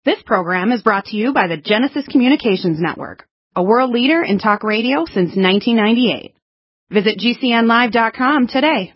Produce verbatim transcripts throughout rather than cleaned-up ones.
This program is brought to you by the Genesis Communications Network, a world leader in talk radio since nineteen ninety-eight. Visit G C N live dot com today.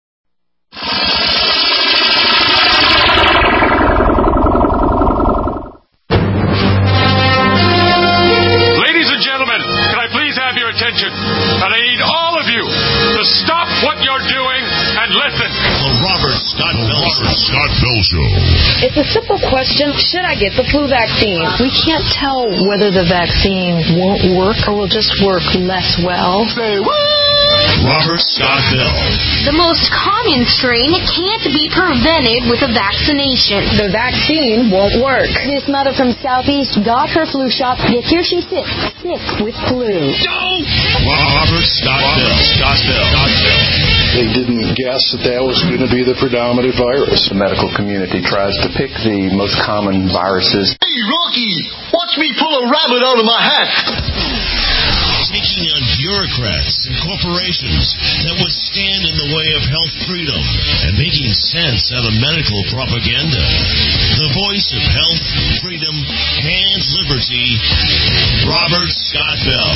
Ladies and gentlemen, can I please have your attention? And I need all of you to stop what you're doing and listen. The Robert Scott Bell Show. Scott Bell Show. It's a simple question. Should I get the flu vaccine? We can't tell whether the vaccine won't work or will just work less well. Say what? Robert Scott Bell. The most common strain can't be prevented with a vaccination. The vaccine won't work. This mother from Southeast got her flu shot, yet here she sits, sick with flu. Don't! Robert Scott Bell. Scott Bell. Scott Bell. They didn't guess that that was going to be the predominant virus. The medical community tries to pick the most common viruses. Hey, Rocky, watch me pull a rabbit out of my hat. Taking on bureaucrats and corporations that would stand in the way of health freedom and making sense out of medical propaganda. The voice of health, freedom, and liberty, Robert Scott Bell.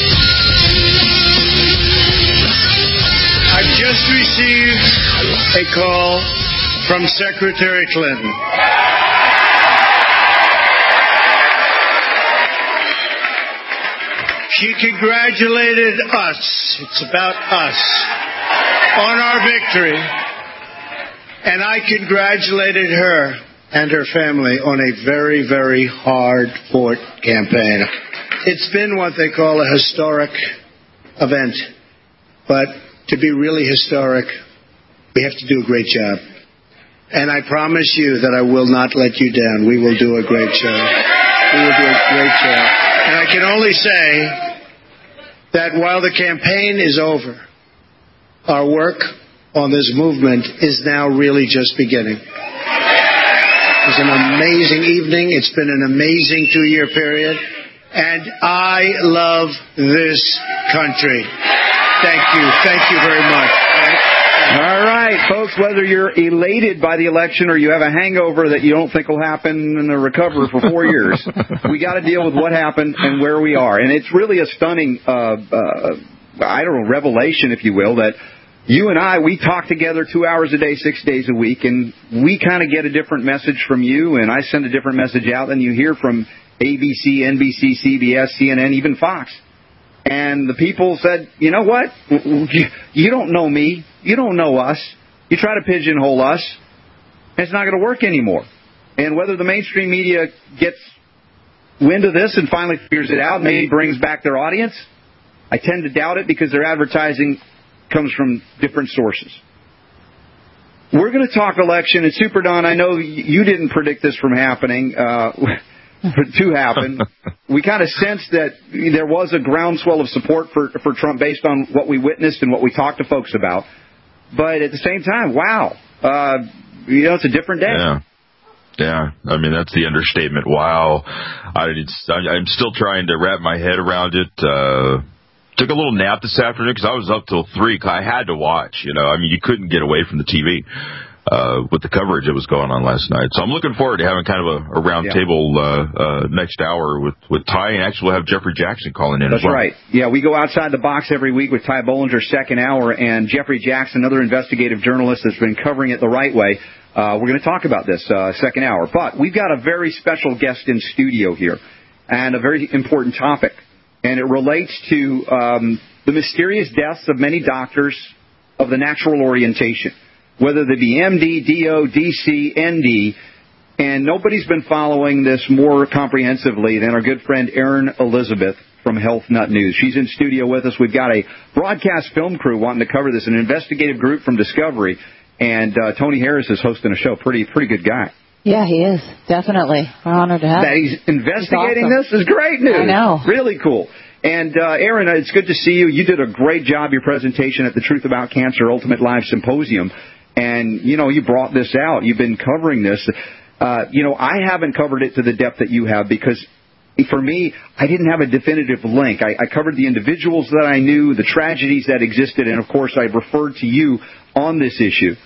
I've just received a call from Secretary Clinton. She congratulated us, it's about us, on our victory. And I congratulated her and her family on a very, very hard-fought campaign. It's been what they call a historic event. But to be really historic, we have to do a great job. And I promise you that I will not let you down. We will do a great job. We will do a great job. And I can only say that while the campaign is over, our work on this movement is now really just beginning. It was an amazing evening. It's been an amazing two-year period. And I love this country. Thank you. Thank you very much. All right, folks, whether you're elated by the election or you have a hangover that you don't think will happen in the recovery for four years, we got to deal with what happened and where we are. And it's really a stunning, uh, uh, I don't know, revelation, if you will, that you and I, we talk together two hours a day, six days a week, and we kind of get a different message from you, and I send a different message out than you hear from A B C, N B C, C B S, C N N, even Fox. And the people said, you know what? You don't know me. You don't know us. You try to pigeonhole us. It's not going to work anymore. And whether the mainstream media gets wind of this and finally figures it out, maybe brings back their audience, I tend to doubt it because their advertising comes from different sources. We're going to talk election. And Super Don, I know you didn't predict this from happening. Uh to happen. We kind of sensed that there was a groundswell of support for for Trump based on what we witnessed and what we talked to folks about. But at the same time, wow, uh, you know, it's a different day. Yeah, yeah. I mean, that's the understatement. Wow. I, it's, I'm still trying to wrap my head around it. Uh, took a little nap this afternoon because I was up till three. I had to watch. You know, I mean, you couldn't get away from the T V. Uh, with the coverage that was going on last night. So I'm looking forward to having kind of a, a round yeah. table uh, uh, next hour with, with Ty, and actually we'll have Jeffrey Jackson calling in That's as well. That's right. Yeah, we go outside the box every week with Ty Bollinger, second hour, and Jeffrey Jackson, another investigative journalist that's been covering it the right way. Uh, we're going to talk about this uh, second hour. But we've got a very special guest in studio here, and a very important topic. And it relates to um, the mysterious deaths of many doctors of the natural orientation, whether they be M D, D O, D C, N D, and nobody's been following this more comprehensively than our good friend Erin Elizabeth from Health Nut News. She's in studio with us. We've got a broadcast film crew wanting to cover this, an investigative group from Discovery, and uh, Tony Harris is hosting a show. Pretty, pretty good guy. Yeah, he is. Definitely. We're honored to have him. That he's investigating awesome. This is great news. I know. Really cool. And, uh, Erin, it's good to see you. You did a great job, your presentation at the Truth About Cancer Ultimate Live Symposium. And, you know, you brought this out. You've been covering this. Uh, you know, I haven't covered it to the depth that you have because, for me, I didn't have a definitive link. I, I covered the individuals that I knew, the tragedies that existed, and, of course, I referred to you on this issue.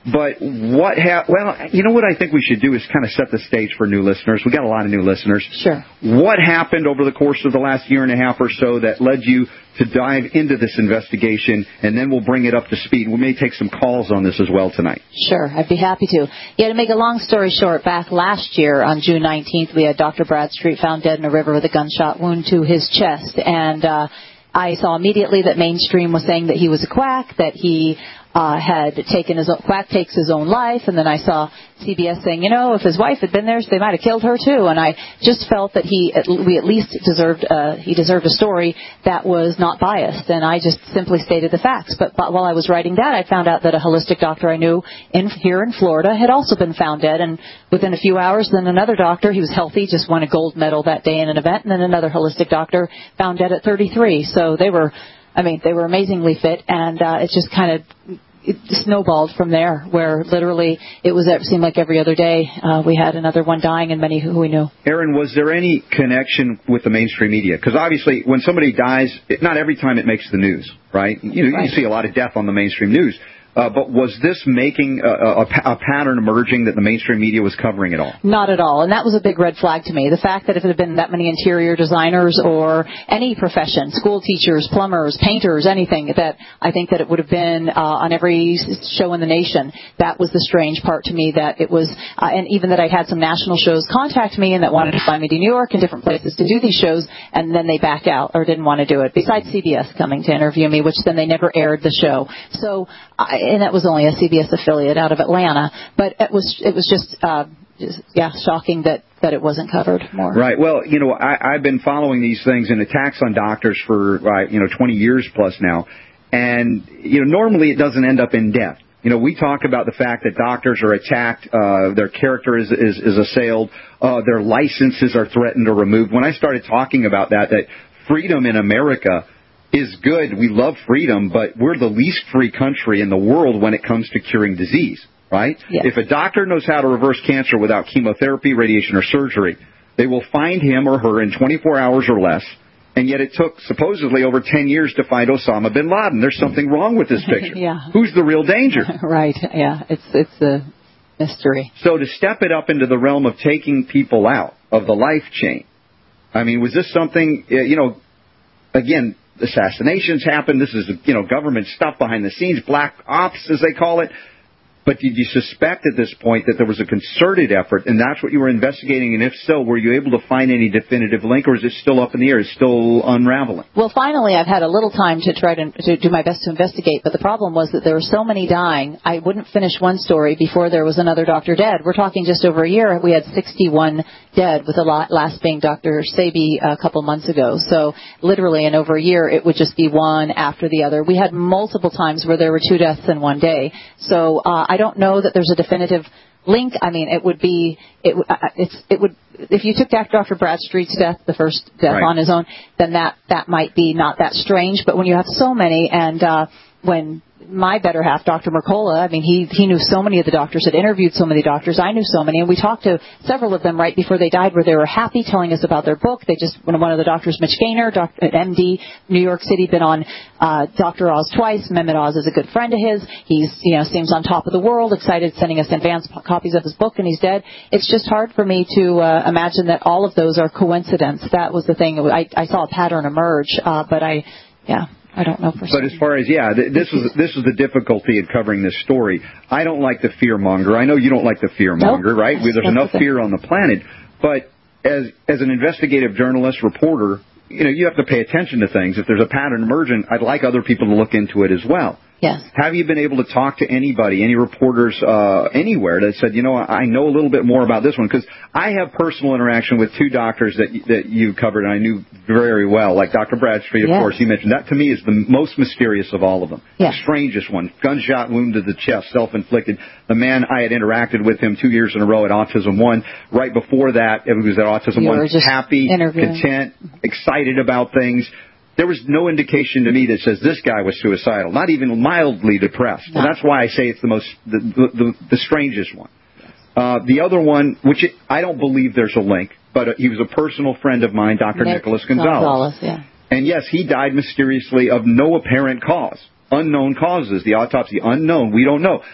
But what ha- well, you know what I think we should do is kind of set the stage for new listeners. We got a lot of new listeners. Sure. What happened over the course of the last year and a half or so that led you to dive into this investigation, and then we'll bring it up to speed. We may take some calls on this as well tonight. Sure, I'd be happy to. Yeah, to make a long story short, back last year on June nineteenth, we had Doctor Bradstreet found dead in a river with a gunshot wound to his chest, and uh, I saw immediately that mainstream was saying that he was a quack, that he uh, had taken his own, quack takes his own life, and then I saw C B S saying, you know, if his wife had been there, they might have killed her too. And I just felt that he, we at least deserved, uh, he deserved a story that was not biased, and I just simply stated the facts. But, but while I was writing that, I found out that a holistic doctor I knew in here in Florida had also been found dead, and within a few hours, then another doctor, he was healthy, just won a gold medal that day in an event, and then another holistic doctor found dead at thirty-three. So they were, I mean, they were amazingly fit, and uh, it just kind of it snowballed from there, where literally it was, it seemed like every other day uh, we had another one dying, and many who we knew. Aaron, was there any connection with the mainstream media? Because obviously when somebody dies, it, not every time it makes the news, right? You know, right. You see a lot of death on the mainstream news. Uh, but was this making a, a, a pattern emerging that the mainstream media was covering at all? Not at all. And that was a big red flag to me. The fact that if it had been that many interior designers or any profession, school teachers, plumbers, painters, anything, that I think that it would have been uh, on every show in the nation. That was the strange part to me, that it was, uh, and even that I had some national shows contact me and that wanted to find me to New York and different places to do these shows, and then they backed out or didn't want to do it, besides C B S coming to interview me, which then they never aired the show. So I, and that was only a C B S affiliate out of Atlanta, but it was it was just, uh, just yeah, shocking that, that it wasn't covered more. Right. Well, you know, I, I've been following these things and attacks on doctors for, uh, you know, twenty years plus now, and, you know, normally it doesn't end up in death. You know, we talk about the fact that doctors are attacked, uh, their character is, is, is assailed, uh, their licenses are threatened or removed. When I started talking about that, that freedom in America is good. We love freedom, but we're the least free country in the world when it comes to curing disease, right? Yes. If a doctor knows how to reverse cancer without chemotherapy, radiation, or surgery, they will find him or her in twenty-four hours or less, and yet it took supposedly over ten years to find Osama bin Laden. There's something wrong with this picture. Yeah. Who's the real danger? Right, yeah, it's it's a mystery. So to step it up into the realm of taking people out of the life chain, I mean, was this something, you know, again, assassinations happen. This is, you know, government stuff behind the scenes, black ops, as they call it. But did you suspect at this point that there was a concerted effort, and that's what you were investigating? And if so, were you able to find any definitive link, or is it still up in the air? It's still unraveling? Well, finally, I've had a little time to try to, to do my best to investigate, but the problem was that there were so many dying, I wouldn't finish one story before there was another doctor dead. We're talking just over a year. We had sixty-one dead, with the last being Doctor Sabi a couple months ago. So literally in over a year, it would just be one after the other. We had multiple times where there were two deaths in one day. So uh, I don't know that there's a definitive link. I mean, it would be, it, uh, it's, it would, if you took Doctor Bradstreet's death, the first death right. on his own, then that, that might be not that strange. But when you have so many, and uh, when my better half, Doctor Mercola, I mean, he he knew so many of the doctors, had interviewed so many doctors. I knew so many, and we talked to several of them right before they died, where they were happy, telling us about their book. They just, one of the doctors, Mitch Gaynor, Doctor M D, New York City, been on uh, Doctor Oz twice. Mehmet Oz is a good friend of his. He's, you know, seems on top of the world, excited, sending us advanced copies of his book, and he's dead. It's just hard for me to uh, imagine that all of those are coincidence. That was the thing. I, I saw a pattern emerge, uh, but I, yeah. I don't know for But as far as, yeah, th- this is this is the difficulty in covering this story. I don't like the fear monger. I know you don't like the fear monger, nope. right? There's enough fear on the planet. But as as an investigative journalist, reporter, you know, you have to pay attention to things. If there's a pattern emergent, I'd like other people to look into it as well. Yes. Have you been able to talk to anybody, any reporters uh, anywhere that said, you know, I know a little bit more about this one? Because I have personal interaction with two doctors that that you covered, and I knew very well, like Doctor Bradstreet, of yes. course, you mentioned. That, to me, is the most mysterious of all of them. Yes. The strangest one. Gunshot wound to the chest, self-inflicted. The man, I had interacted with him two years in a row at Autism One. Right before that, it was at Autism you One, happy, content, excited about things. There was no indication to me that says this guy was suicidal, not even mildly depressed. No. And that's why I say it's the most, the, the, the strangest one. Uh, the other one, which it, I don't believe there's a link, but uh, he was a personal friend of mine, Doctor Nick Nicholas Gonzalez. Gonzalez yeah. And yes, he died mysteriously of no apparent cause. Unknown causes. The autopsy unknown. We don't know.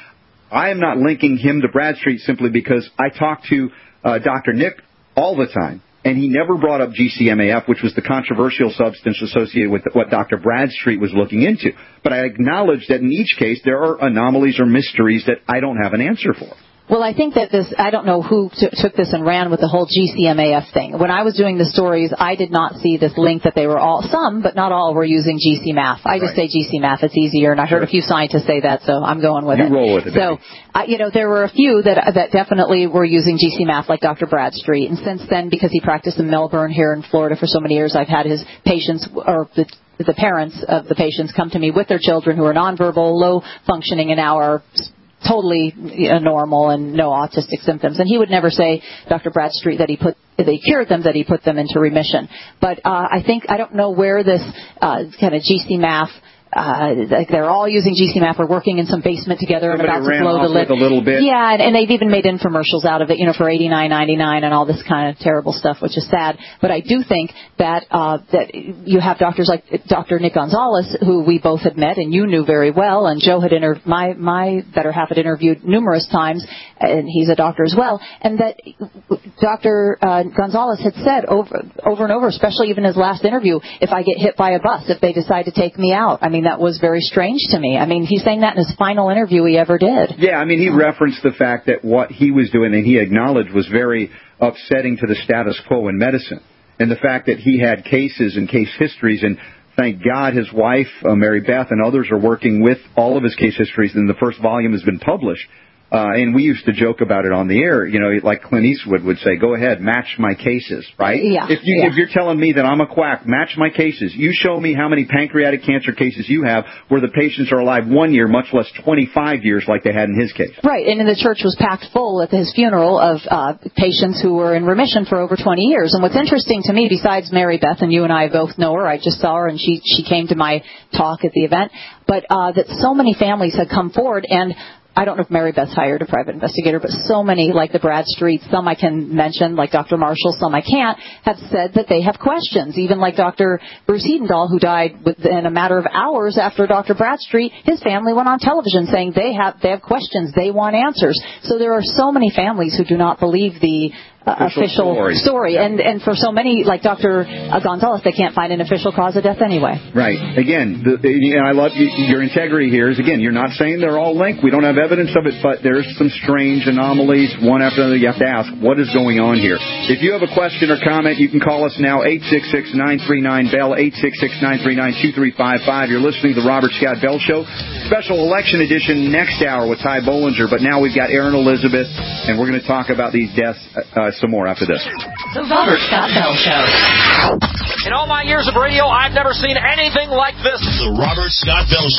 I am not linking him to Bradstreet simply because I talk to uh, Doctor Nick all the time, and he never brought up G C M A F, which was the controversial substance associated with what Doctor Bradstreet was looking into. But I acknowledge that in each case there are anomalies or mysteries that I don't have an answer for. Well, I think that this, I don't know who t- took this and ran with the whole G C M A F thing. When I was doing the stories, I did not see this link that they were all, some, but not all, were using G C M A F. I just right. say G C M A F, it's easier, and I heard sure. a few scientists say that, so I'm going with you it. You roll with it. So, uh, you know, there were a few that that definitely were using G C M A F, like Doctor Bradstreet, and since then, because he practiced in Melbourne here in Florida for so many years, I've had his patients, or the the parents of the patients come to me with their children who are nonverbal, low functioning, and now are totally normal and no autistic symptoms. And he would never say, Doctor Bradstreet, that he put they cured them, that he put them into remission. But uh, I think, I don't know where this uh, kind of G C M A F, uh, like they're all using G C M A F or working in some basement together Somebody and about to ran blow off the lid. With a little bit. Yeah, and, and they've even made infomercials out of it, you know, for eighty-nine ninety-nine and all this kind of terrible stuff, which is sad. But I do think that uh, that you have doctors like Doctor Nick Gonzalez, who we both had met and you knew very well, and Joe had inter- my my better half had interviewed numerous times, and he's a doctor as well, and that Doctor Uh, Gonzalez had said over over and over, especially even his last interview, if I get hit by a bus, if they decide to take me out. I mean, that was very strange to me. I mean, he's saying that in his final interview he ever did. Yeah, I mean, he referenced the fact that what he was doing, and he acknowledged, was very upsetting to the status quo in medicine. And the fact that he had cases and case histories, and thank God his wife, uh, Mary Beth, and others are working with all of his case histories, and the first volume has been published. Uh, and we used to joke about it on the air, you know, like Clint Eastwood would say, go ahead, match my cases, right? Yeah. If, you, yeah. if you're telling me that I'm a quack, match my cases. You show me how many pancreatic cancer cases you have where the patients are alive one year, much less twenty-five years like they had in his case. Right, and the church was packed full at his funeral of uh, patients who were in remission for over twenty years. And what's interesting to me, besides Mary Beth, and you and I both know her, I just saw her and she, she came to my talk at the event, but uh, that so many families had come forward, and I don't know if Mary Beth's hired a private investigator, but so many, like the Bradstreet, some I can mention, like Doctor Marshall, some I can't, have said that they have questions. Even like Doctor Bruce Hedendahl, who died within a matter of hours after Doctor Bradstreet, his family went on television saying they have they have questions, they want answers. So there are so many families who do not believe the Uh, official, official story, story. Yeah. and and for so many, like Doctor Gonzalez, they can't find an official cause of death anyway. Right. Again, the, the, and I love you, your integrity here is, again, you're not saying they're all linked. We don't have evidence of it, but there's some strange anomalies, one after another. You have to ask, what is going on here? If you have a question or comment, you can call us now, eight six six, nine three nine, B E L L, eight six six, nine three nine, two three five five. You're listening to the Robert Scott Bell Show, special election edition next hour with Ty Bollinger, but now we've got Aaron Elizabeth, and we're going to talk about these deaths uh, some more after this. The Robert Scott Bell Show. In all my years of radio, I've never seen anything like this. The Robert Scott Bell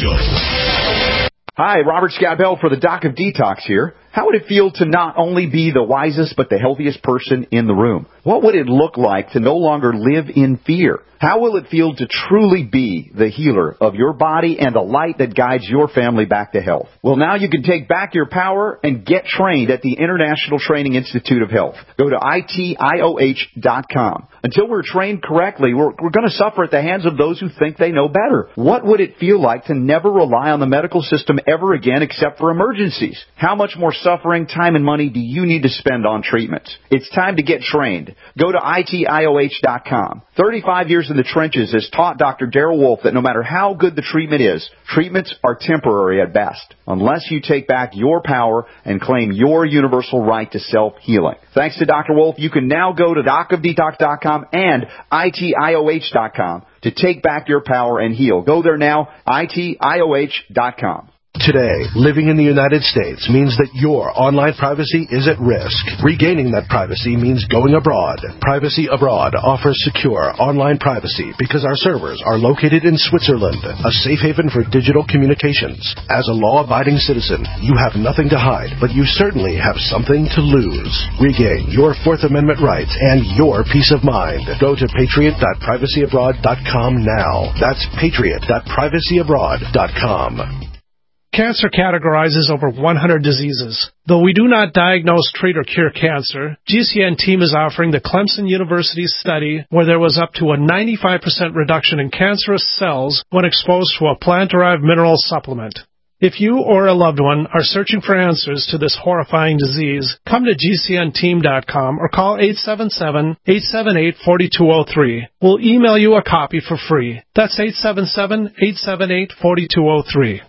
Show. Hi, Robert Scott Bell for the Doc of Detox here. How would it feel to not only be the wisest but the healthiest person in the room? What would it look like to no longer live in fear? How will it feel to truly be the healer of your body and the light that guides your family back to health? Well, now you can take back your power and get trained at the International Training Institute of Health. Go to I T I O H dot com. Until we're trained correctly, we're, we're going to suffer at the hands of those who think they know better. What would it feel like to never rely on the medical system ever again except for emergencies? How much more suffering, time, and money do you need to spend on treatments? It's time to get trained. Go to I T I O H dot com. thirty-five years in the trenches has taught Doctor Darrell Wolfe that no matter how good the treatment is, treatments are temporary at best, unless you take back your power and claim your universal right to self-healing. Thanks to Doctor Wolfe, you can now go to doc of detox dot com and I T I O H dot com to take back your power and heal. Go there now, I T I O H dot com. Today, living in the United States means that your online privacy is at risk. Regaining that privacy means going abroad. Privacy Abroad offers secure online privacy because our servers are located in Switzerland, a safe haven for digital communications. As a law-abiding citizen, you have nothing to hide, but you certainly have something to lose. Regain your Fourth Amendment rights and your peace of mind. Go to patriot dot privacy abroad dot com now. That's patriot dot privacy abroad dot com. Cancer categorizes over one hundred diseases. Though we do not diagnose, treat, or cure cancer, G C N team is offering the Clemson University study where there was up to a ninety-five percent reduction in cancerous cells when exposed to a plant-derived mineral supplement. If you or a loved one are searching for answers to this horrifying disease, come to G C N team dot com or call eight seven seven, eight seven eight, four two zero three. We'll email you a copy for free. That's eight seven seven, eight seven eight, four two zero three.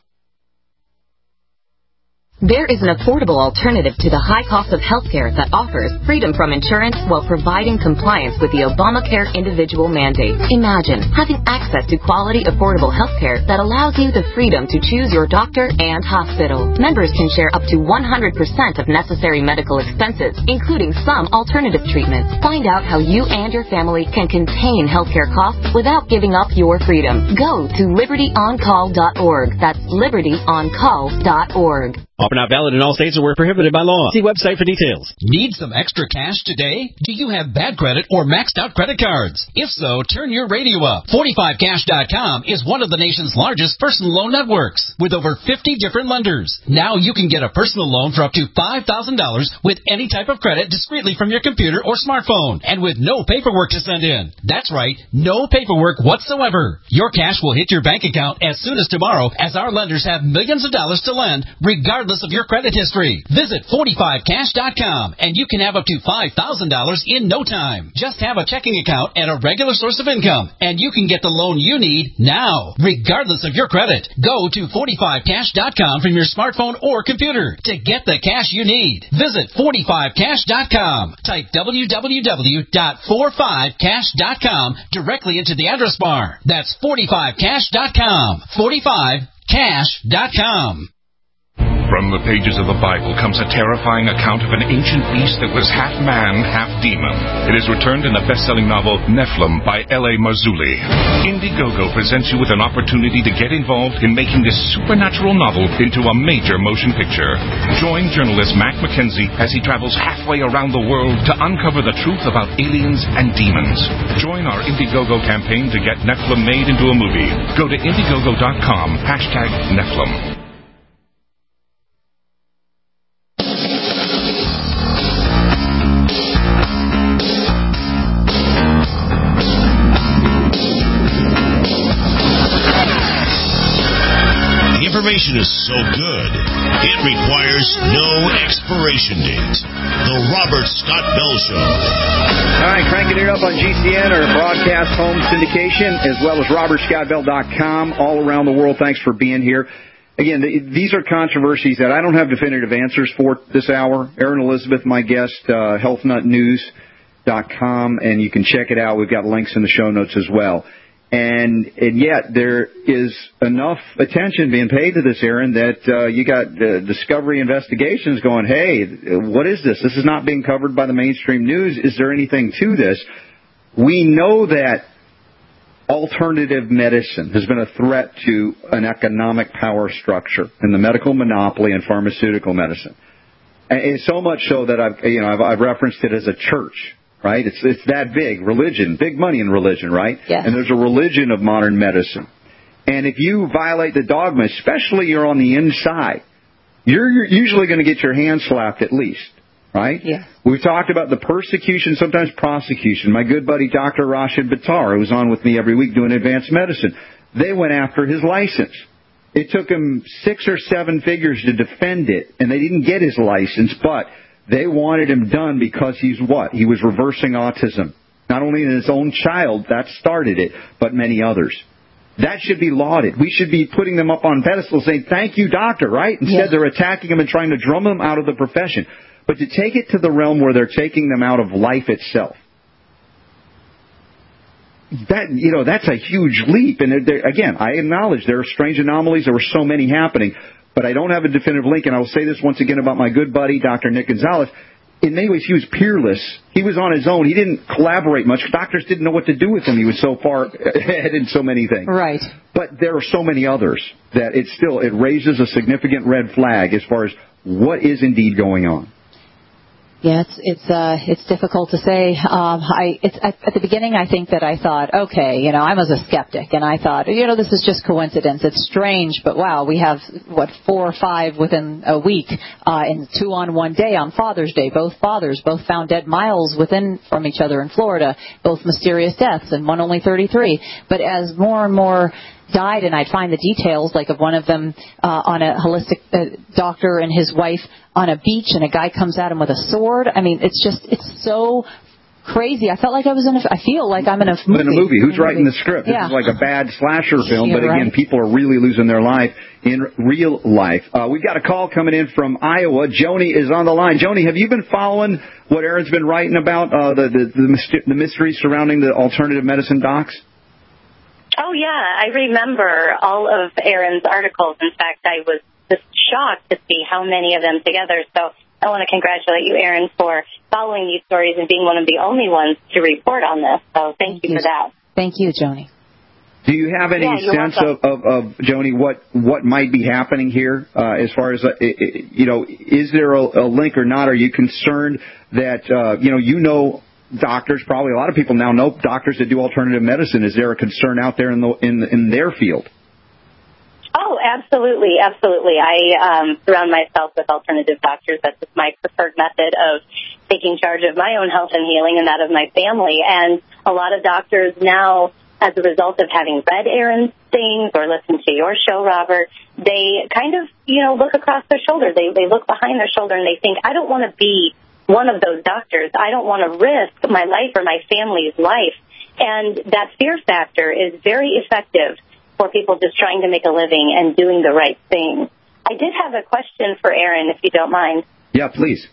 There is an affordable alternative to the high cost of healthcare that offers freedom from insurance while providing compliance with the Obamacare individual mandate. Imagine having access to quality, affordable healthcare that allows you the freedom to choose your doctor and hospital. Members can share up to one hundred percent of necessary medical expenses, including some alternative treatments. Find out how you and your family can contain healthcare costs without giving up your freedom. Go to liberty on call dot org. That's liberty on call dot org. Offer not valid in all states or where prohibited by law. See website for details. Need some extra cash today? Do you have bad credit or maxed out credit cards? If so, turn your radio up. forty-five cash dot com is one of the nation's largest personal loan networks with over fifty different lenders. Now you can get a personal loan for up to five thousand dollars with any type of credit discreetly from your computer or smartphone and with no paperwork to send in. That's right, no paperwork whatsoever. Your cash will hit your bank account as soon as tomorrow, as our lenders have millions of dollars to lend regardless of your credit history. Visit forty-five cash dot com and you can have up to five thousand dollars in no time. Just have a checking account and a regular source of income and you can get the loan you need now, regardless of your credit. Go to forty-five cash dot com from your smartphone or computer to get the cash you need. Visit forty-five cash dot com. Type w w w dot forty-five cash dot com directly into the address bar. That's forty-five cash dot com. forty-five cash dot com. From the pages of the Bible comes a terrifying account of an ancient beast that was half man, half demon. It is returned in the best-selling novel Nephilim by L A Marzulli. Indiegogo presents you with an opportunity to get involved in making this supernatural novel into a major motion picture. Join journalist Mac McKenzie as he travels halfway around the world to uncover the truth about aliens and demons. Join our Indiegogo campaign to get Nephilim made into a movie. Go to Indiegogo dot com, hashtag Nephilim. Information is so good, it requires no expiration date. The Robert Scott Bell Show. All right, cranking it up on G C N, our broadcast home syndication, as well as robert scott bell dot com, all around the world. Thanks for being here. Again, the, these are controversies that I don't have definitive answers for this hour. Erin Elizabeth, my guest, uh, health nut news dot com, and you can check it out. We've got links in the show notes as well. And and yet there is enough attention being paid to this, Aaron, that uh, you got uh, Discovery Investigations going, hey, what is this? This is not being covered by the mainstream news. Is there anything to this? We know that alternative medicine has been a threat to an economic power structure in the medical monopoly and pharmaceutical medicine. And so much so that I've you know I've, I've referenced it as a church. Right? It's it's that big. Religion. Big money in religion, right? Yes. And there's a religion of modern medicine. And if you violate the dogma, especially you're on the inside, you're, you're usually going to get your hand slapped at least, right? Yes. We've talked about the persecution, sometimes prosecution. My good buddy Doctor Rashid Buttar, who's on with me every week doing advanced medicine, they went after his license. It took him six or seven figures to defend it, and they didn't get his license, but they wanted him done because he's what? He was reversing autism. Not only in his own child, that started it, but many others. That should be lauded. We should be putting them up on pedestals saying, thank you, doctor, right? Instead, yes. They're attacking him and trying to drum him out of the profession. But to take it to the realm where they're taking them out of life itself, that, you know, that's a huge leap. And again, I acknowledge there are strange anomalies. There were so many happening. But I don't have a definitive link, and I will say this once again about my good buddy, Doctor Nick Gonzalez. In many ways, he was peerless. He was on his own. He didn't collaborate much. Doctors didn't know what to do with him. He was so far ahead in so many things. Right. But there are so many others that it still it raises a significant red flag as far as what is indeed going on. Yeah, it's it's uh it's difficult to say. Um, I it's at, at the beginning I think that I thought, okay, you know, I was a skeptic, and I thought, you know, this is just coincidence. It's strange, but wow, we have what four or five within a week, uh, and two on one day on Father's Day. Both fathers, both found dead miles within from each other in Florida. Both mysterious deaths, and one only thirty-three. But as more and more died, and I'd find the details, like of one of them uh, on a holistic uh, doctor and his wife on a beach, and a guy comes at him with a sword. I mean, it's just, it's so crazy. I felt like I was in a, I feel like I'm in a movie. In a movie. Who's in a writing movie. the script? Yeah. This is like a bad slasher film, Yeah, but again, right. people are really losing their life in real life. Uh, we've got a call coming in from Iowa. Joni is on the line. Joni, have you been following what Aaron's been writing about, uh, the, the, the, myst- the mystery surrounding the alternative medicine docs? Oh, yeah. I remember all of Aaron's articles. In fact, I was just shocked to see how many of them together. So I want to congratulate you, Aaron, for following these stories and being one of the only ones to report on this. So thank, thank you for that. Thank you, Joni. Do you have any yeah, sense of, of, of, Joni, what, what might be happening here uh, as far as, uh, you know, is there a, a link or not? Are you concerned that, uh, you know, you know doctors, probably a lot of people now know doctors that do alternative medicine. Is there a concern out there in, the, in, in their field? Oh, absolutely, absolutely. I um, surround myself with alternative doctors. That's just my preferred method of taking charge of my own health and healing and that of my family. And a lot of doctors now, as a result of having read Aaron's things or listened to your show, Robert, they kind of, you know, look across their shoulder. They they look behind their shoulder and they think, I don't want to be one of those doctors. I don't want to risk my life or my family's life. And that fear factor is very effective for people just trying to make a living and doing the right thing. I did have a question for Aaron, if you don't mind. Yeah, please.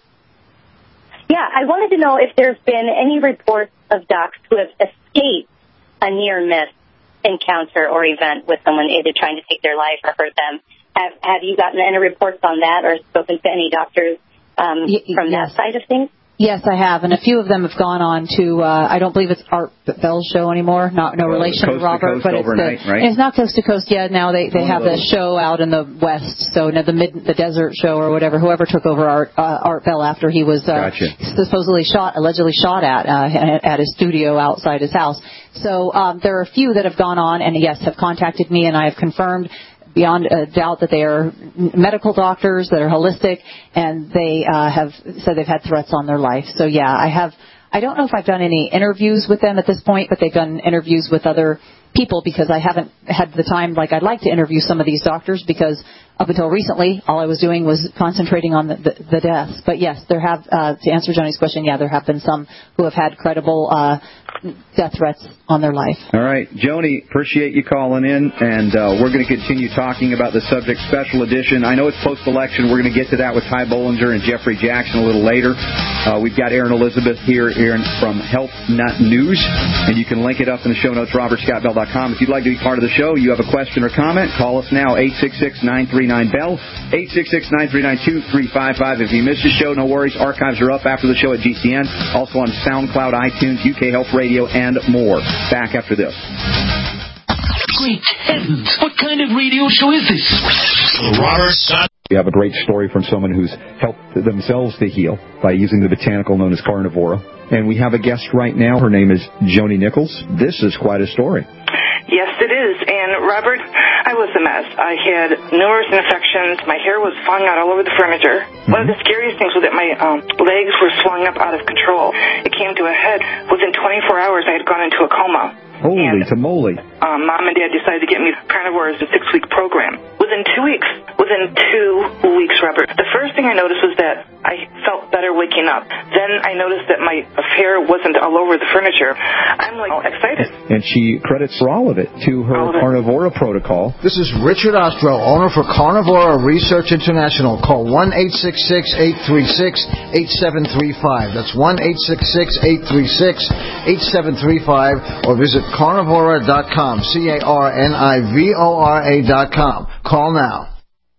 Yeah, I wanted to know if there's been any reports of docs who have escaped a near-miss encounter or event with someone either trying to take their life or hurt them. Have, have you gotten any reports on that or spoken to any doctors um, y- from yes. that side of things? Yes, I have, and a few of them have gone on to, uh, I don't believe it's Art Bell's show anymore, not no relation coast to Robert, to coast but it's, overnight, the, right? it's not Coast to Coast yet. Now they, they have the show out in the West, so you know, the mid, the desert show or whatever, whoever took over Art, uh, Art Bell after he was uh, gotcha. supposedly shot, allegedly shot at, uh, at his studio outside his house. So um, there are a few that have gone on and, yes, have contacted me, and I have confirmed beyond a doubt that they are medical doctors that are holistic, and they uh, have said they've had threats on their life. So, yeah, I have. I don't know if I've done any interviews with them at this point, but they've done interviews with other people because I haven't had the time like I'd like to interview some of these doctors because up until recently, all I was doing was concentrating on the, the, the deaths. But, yes, there have, uh, to answer Johnny's question, yeah, there have been some who have had credible uh, death threats on their life. All right. Joni, appreciate you calling in, and uh, we're going to continue talking about the subject special edition. I know it's post-election. We're going to get to that with Ty Bollinger and Jeffrey Jackson a little later. Uh, we've got Aaron Elizabeth here, Aaron from Health Nut News, and you can link it up in the show notes, robert scott bell dot com. If you'd like to be part of the show, you have a question or comment, call us now, eight six six, nine three nine, B E L L, eight six six, nine three nine, two three five five. If you missed the show, no worries. Archives are up after the show at G C N, also on SoundCloud, iTunes, U K Health Radio, and more. Back after this. Great heavens! What kind of radio show is this? Robert Scott. We have a great story from someone who's helped themselves to heal by using the botanical known as carnivora. And we have a guest right now. Her name is Joni Nichols. This is quite a story. Yes, it is. And, Robert, I was a mess. I had numerous infections. My hair was falling out all over the furniture. Mm-hmm. One of the scariest things was that my um, legs were swelling up out of control. It came to a head. Within twenty-four hours, I had gone into a coma. Holy and, tamale. Um, Mom and Dad decided to get me carnivore as a six-week program. Within two weeks, within two weeks, Robert, the first thing I noticed was that I felt better waking up. Then I noticed that my hair wasn't all over the furniture. I'm, like, excited. And she credits for all of it to her carnivora protocol. This is Richard Ostro, owner for Carnivora Research International. Call one eight six six, eight three six, eight seven three five. That's one eight six six, eight three six, eight seven three five, or visit carnivora dot com, C A R N I V O R A dot com. Call now.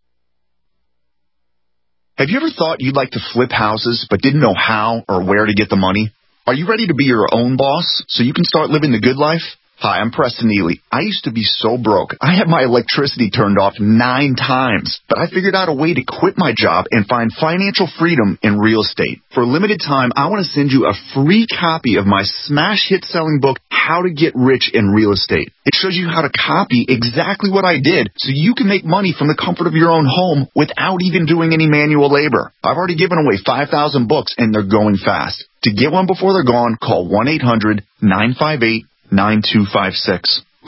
Have you ever thought you'd like to flip houses but didn't know how or where to get the money? Are you ready to be your own boss so you can start living the good life? Hi, I'm Preston Neely. I used to be so broke. I had my electricity turned off nine times, but I figured out a way to quit my job and find financial freedom in real estate. For a limited time, I want to send you a free copy of my smash hit selling book, How to Get Rich in Real Estate. It shows you how to copy exactly what I did so you can make money from the comfort of your own home without even doing any manual labor. I've already given away five thousand books and they're going fast. To get one before they're gone, call one eight hundred, nine five eight, nine two five six.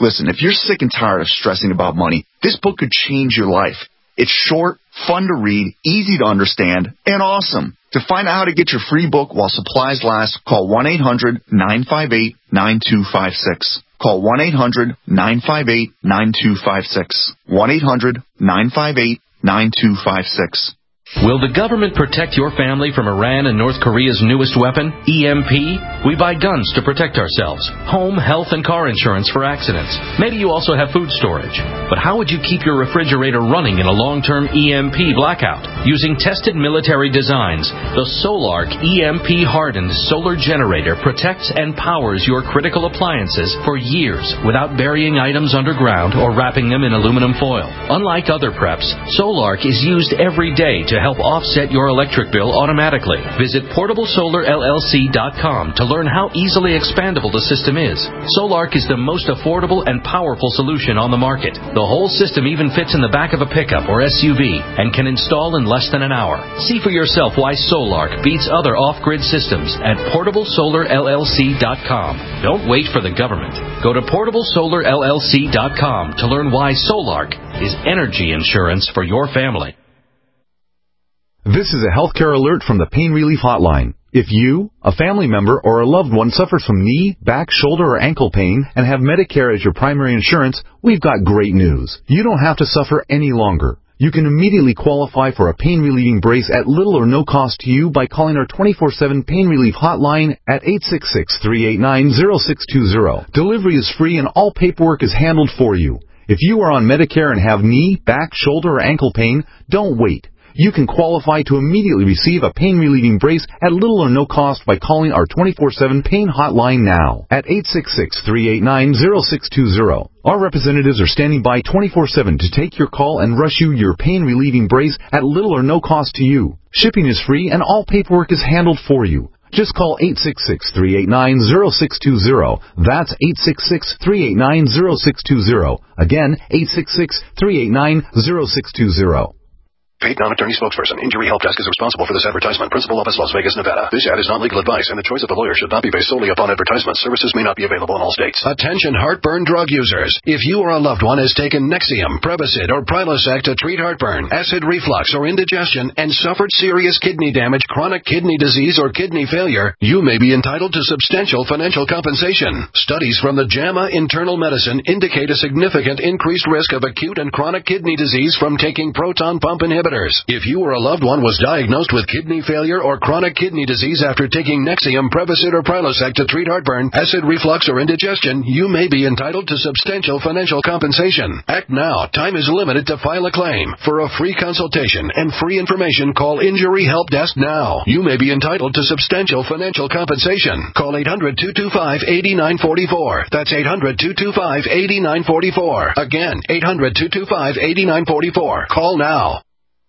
Listen, if you're sick and tired of stressing about money, this book could change your life. It's short, fun to read, easy to understand, and awesome. To find out how to get your free book while supplies last, call one eight hundred nine five eight nine two five six. Call one eight hundred nine five eight nine two five six. one eight hundred nine five eight nine two five six. Will the government protect your family from Iran and North Korea's newest weapon, E M P? We buy guns to protect ourselves, home, health, and car insurance for accidents. Maybe you also have food storage. But how would you keep your refrigerator running in a long-term E M P blackout? Using tested military designs, the Solark E M P-hardened solar generator protects and powers your critical appliances for years without burying items underground or wrapping them in aluminum foil. Unlike other preps, Solark is used every day to help offset your electric bill automatically. Visit portable solar L L C dot com to learn how easily expandable the system is. Solark is the most affordable and powerful solution on the market. The whole system even fits in the back of a pickup or S U V and can install in less than an hour. See for yourself why Solark beats other off-grid systems at portable solar L L C dot com. Don't wait for the government. Go to portable solar L L C dot com to learn why Solark is energy insurance for your family. This is a healthcare alert from the Pain Relief Hotline. If you, a family member, or a loved one suffers from knee, back, shoulder, or ankle pain and have Medicare as your primary insurance, we've got great news. You don't have to suffer any longer. You can immediately qualify for a pain-relieving brace at little or no cost to you by calling our twenty-four seven Pain Relief Hotline at eight six six, three eight nine, zero six two zero. Delivery is free and all paperwork is handled for you. If you are on Medicare and have knee, back, shoulder, or ankle pain, don't wait. You can qualify to immediately receive a pain-relieving brace at little or no cost by calling our twenty-four seven Pain Hotline now at eight six six, three eight nine, zero six two zero. Our representatives are standing by twenty-four seven to take your call and rush you your pain-relieving brace at little or no cost to you. Shipping is free and all paperwork is handled for you. Just call eight six six, three eight nine, zero six two zero. That's eight six six, three eight nine, zero six two zero. Again, eight six six, three eight nine, zero six two zero. Paid non-attorney spokesperson. Injury Help Desk is responsible for this advertisement. Principal office, Las Vegas, Nevada. This ad is not legal advice, and the choice of a lawyer should not be based solely upon advertisement. Services may not be available in all states. Attention heartburn drug users. If you or a loved one has taken Nexium, Prevacid, or Prilosec to treat heartburn, acid reflux, or indigestion, and suffered serious kidney damage, chronic kidney disease, or kidney failure, you may be entitled to substantial financial compensation. Studies from the JAMA Internal Medicine indicate a significant increased risk of acute and chronic kidney disease from taking proton pump inhibitors. If you or a loved one was diagnosed with kidney failure or chronic kidney disease after taking Nexium, Prevacid, or Prilosec to treat heartburn, acid reflux, or indigestion, you may be entitled to substantial financial compensation. Act now. Time is limited to file a claim. For a free consultation and free information, call Injury Help Desk now. You may be entitled to substantial financial compensation. Call eight hundred, two two five, eight nine four four. That's eight hundred, two two five, eight nine four four. Again, eight hundred, two two five, eight nine four four. Call now.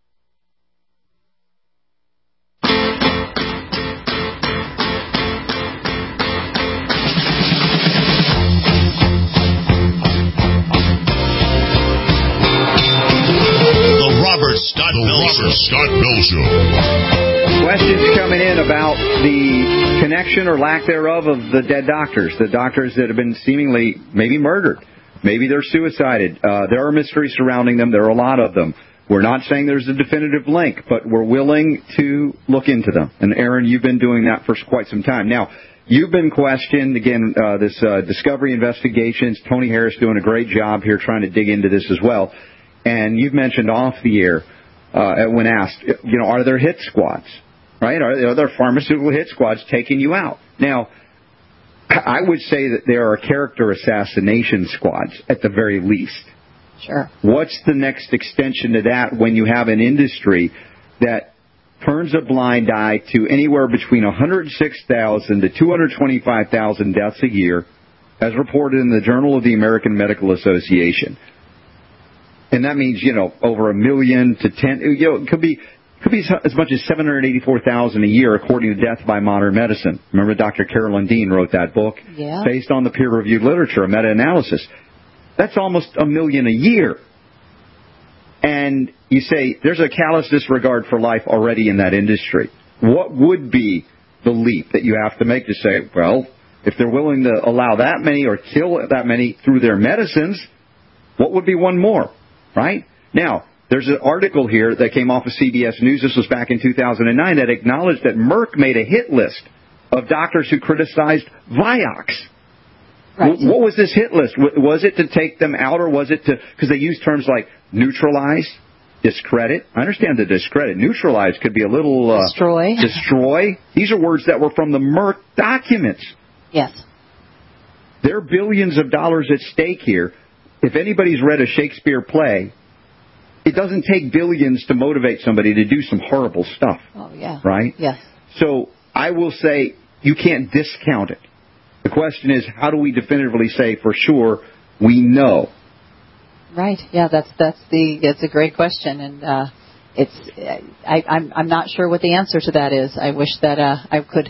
Scott Bell Show. Scott Bell Show. Questions coming in about the connection or lack thereof of the dead doctors, the doctors that have been seemingly maybe murdered. Maybe they're suicided. Uh, there are mysteries surrounding them. There are a lot of them. We're not saying there's a definitive link, but we're willing to look into them. And, Aaron, you've been doing that for quite some time. Now, you've been questioned, again, uh, this uh, Discovery Investigations. Tony Harris doing a great job here trying to dig into this as well. And you've mentioned off the air, uh, when asked, you know, are there hit squads, right? Are, are there pharmaceutical hit squads taking you out? Now, I would say that there are character assassination squads at the very least. Sure. What's the next extension to that when you have an industry that turns a blind eye to anywhere between one hundred six thousand to two hundred twenty-five thousand deaths a year, as reported in the Journal of the American Medical Association? And that means, you know, over a million to ten, you know, it could be, could be as much as seven hundred eighty-four thousand a year, according to Death by Modern Medicine. Remember Doctor Carolyn Dean wrote that book? Yeah. Based on the peer-reviewed literature, a meta-analysis. That's almost a million a year. And you say there's a callous disregard for life already in that industry. What would be the leap that you have to make to say, well, if they're willing to allow that many or kill that many through their medicines, what would be one more, right? Now, there's an article here that came off of C B S News. This was back in two thousand nine that acknowledged that Merck made a hit list of doctors who criticized Vioxx. Right. What was this hit list? Was it to take them out, or was it to, because they use terms like neutralize, discredit. I understand the discredit. Neutralize could be a little... Uh, destroy. Destroy. These are words that were from the Merck documents. Yes. There are billions of dollars at stake here. If anybody's read a Shakespeare play, it doesn't take billions to motivate somebody to do some horrible stuff. Oh, yeah. Right? Yes. So I will say you can't discount it. The question is, how do we definitively say for sure we know? Right. Yeah, that's that's the it's a great question, and uh, it's I, I'm I'm not sure what the answer to that is. I wish that uh, I could.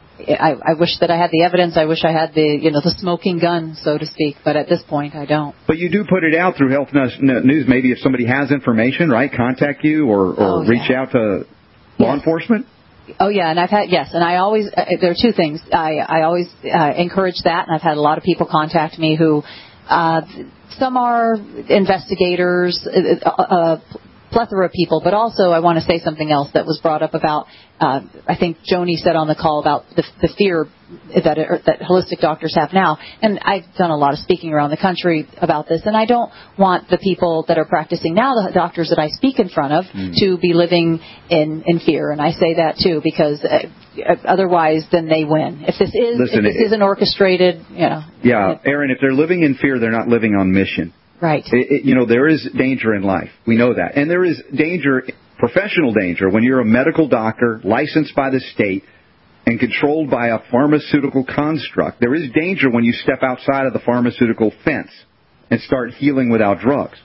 I, I wish that I had the evidence. I wish I had the you know the smoking gun, so to speak. But at this point, I don't. But you do put it out through Health News. Maybe if somebody has information, right, contact you or, or oh, yeah. reach out to law yes. enforcement. Oh yeah, and I've had yes, and I always uh, there are two things. I I always uh, encourage that, and I've had a lot of people contact me who uh, some are investigators, uh, uh, plethora of people, but also I want to say something else that was brought up about. Uh, I think Joni said on the call about the, the fear that it, that holistic doctors have now, and I've done a lot of speaking around the country about this, and I don't want the people that are practicing now, the doctors that I speak in front of, mm. to be living in, in fear, and I say that too because uh, otherwise, then they win. If this is Listen, if this it, isn't orchestrated, you know. Yeah, it, Aaron, if they're living in fear, they're not living on mission. Right. It, it, you know, there is danger in life. We know that, and there is danger. Professional danger when you're a medical doctor licensed by the state and controlled by a pharmaceutical construct. There is danger when you step outside of the pharmaceutical fence and start healing without drugs.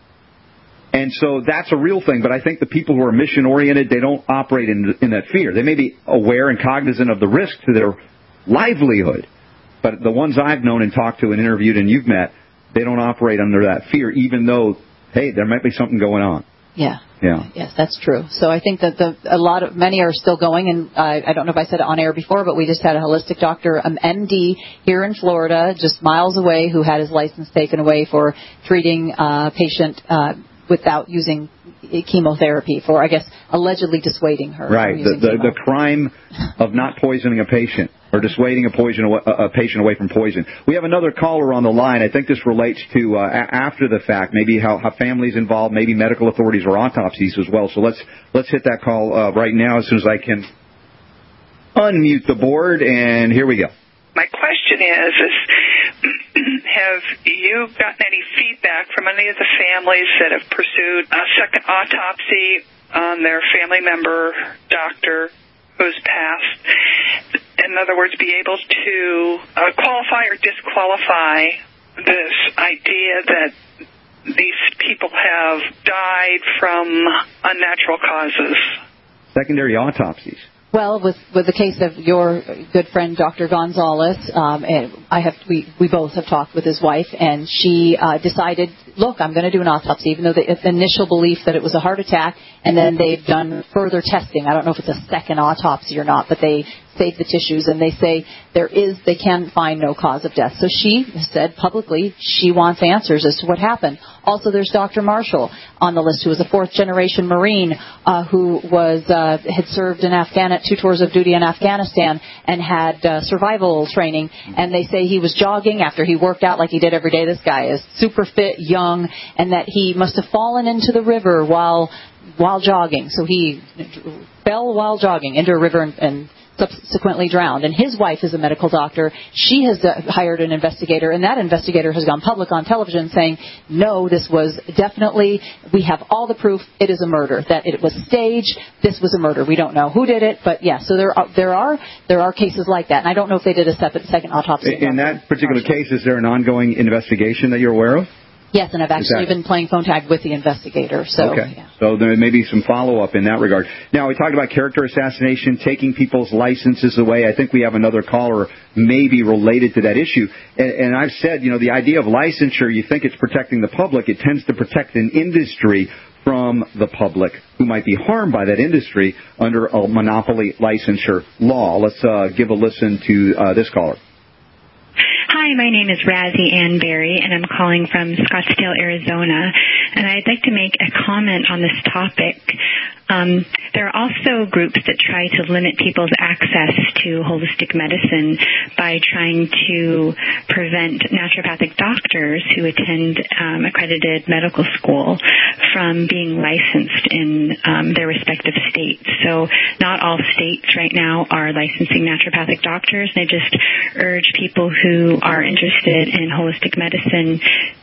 And so that's a real thing, but I think the people who are mission-oriented, they don't operate in, in that fear. They may be aware and cognizant of the risk to their livelihood, but the ones I've known and talked to and interviewed and you've met, they don't operate under that fear, even though, hey, there might be something going on. Yeah. Yeah. Yes, that's true. So I think that the a lot of many are still going, and uh, I don't know if I said it on air before, but we just had a holistic doctor, an M D here in Florida, just miles away, who had his license taken away for treating a patient uh, without using chemotherapy for, I guess, allegedly dissuading her. Right. From using the, the, chemo. the crime of not poisoning a patient or dissuading a, poison, a patient away from poison. We have another caller on the line. I think this relates to uh, after the fact, maybe how, how families involved, maybe medical authorities or autopsies as well. So let's let's hit that call uh, right now as soon as I can unmute the board. And here we go. My question is, is have you gotten any feedback from any of the families that have pursued a second autopsy on their family member, doctor, who's passed? In other words, be able to uh, qualify or disqualify this idea that these people have died from unnatural causes? Secondary autopsies. Well, with with the case of your good friend Doctor Gonzalez, um, and I have we we both have talked with his wife, and she uh, decided, look, I'm going to do an autopsy, even though the initial belief that it was a heart attack, and then they've done further testing. I don't know if it's a second autopsy or not, but they saved the tissues, and they say there is they can find no cause of death. So she said publicly she wants answers as to what happened. Also, there's Doctor Marshall on the list, who was a fourth-generation Marine uh, who was uh, had served in Afghanistan, two tours of duty in Afghanistan, and had uh, survival training. And they say he was jogging after he worked out like he did every day. This guy is super fit, young, and that he must have fallen into the river while while jogging. So he fell while jogging into a river and, and subsequently drowned. And his wife is a medical doctor. She has uh, hired an investigator, and that investigator has gone public on television saying, no, this was definitely, we have all the proof, it is a murder, that it was staged, this was a murder. We don't know who did it, but yeah, so there are there are, there are cases like that. And I don't know if they did a separate, second autopsy. In that particular case, is there an ongoing investigation that you're aware of? Yes, and I've actually exactly. been playing phone tag with the investigator. So, okay. Yeah. So there may be some follow-up in that regard. Now, we talked about character assassination, taking people's licenses away. I think we have another caller maybe related to that issue. And, and I've said, you know, the idea of licensure, you think it's protecting the public. It tends to protect an industry from the public who might be harmed by that industry under a monopoly licensure law. Let's uh, give a listen to uh, this caller. Hi, my name is Razzie Ann Berry, and I'm calling from Scottsdale, Arizona. And I'd like to make a comment on this topic. Um, there are also groups that try to limit people's access to holistic medicine by trying to prevent naturopathic doctors who attend um, accredited medical school from being licensed in um, their respective states. So not all states right now are licensing naturopathic doctors. They just urge people who are interested in holistic medicine